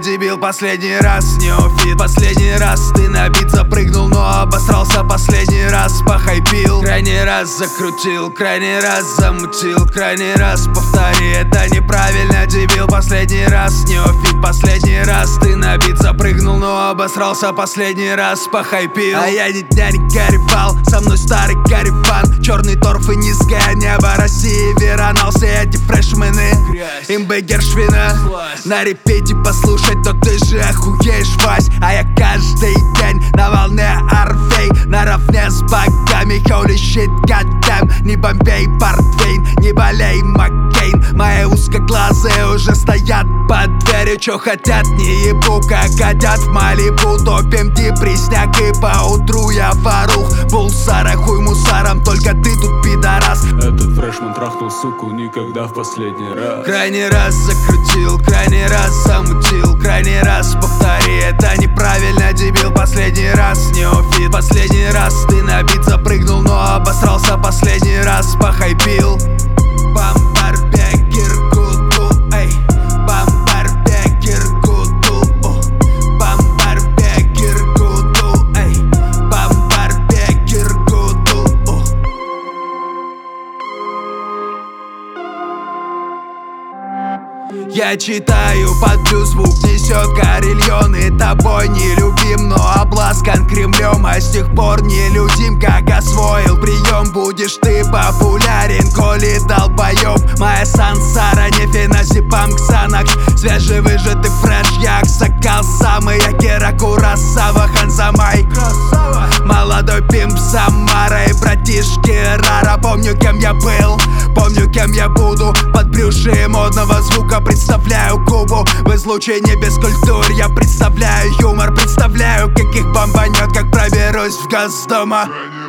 дебил, последний раз. Неофит, последний раз. Ты на бит запрыгнул, но обосрался последний раз. Похайпил, крайний раз закрутил, крайний раз замутил, крайний раз повтори, это неправильно, дебил, последний раз. Неофит, последний раз. Ты на бит запрыгнул, но обосрался последний раз. Похайпил, а я ни дня не горевал. Со мной старый карифан, черный торф и низкое небо России. Веронал, все эти фрешмены, имбы Гершвина. На репите послушать, то ты же охуеешь, Вась. А я каждый день на волне Орфей, наравне с богами. Holy shit, goddamn. Не Бомбей, портвейн, не болей, Маккейн. Мои узкоглазые уже стоят под дверью. Чё хотят, не ебу, как хотят в Малибу. Топим депресняк и поутру я Фарух. Булсара, хуй мусором, только ты тут пидорас. Этот фрешман трахнул суку никогда в последний раз. Крайний раз закрутил, крайний раз замутил, крайний раз повтори, это неправильно, дебил, последний раз. Неофит, последний раз. Ты на бит запрыгнул, но обосрался последний раз. Похайпил. Бамбарбек Иркуту, эй. Бамбарбек Иркуту, Бамбарбек Иркуту, эй. Бамбарбек Иркуту. Я читаю, под плюс звук несет карельоны. Тобой не любим, но обласкан Кремлем. А с тех пор не людим, как освоил прием. Будешь ты популярен, коли долбоёб. Моя сансара, не феназепам ксанак. Свежевыжатый фреш, як сокал самый. Я Кера Курасава, Ханзамай. Молодой пимп Самара и братишки Рара. Помню, кем я был, помню, кем я буду. Под брюшем модного звука представляю Кубу. В излучении без культур я представляю юмор. Представляю, каких бомбанет, как проберусь в Госдума.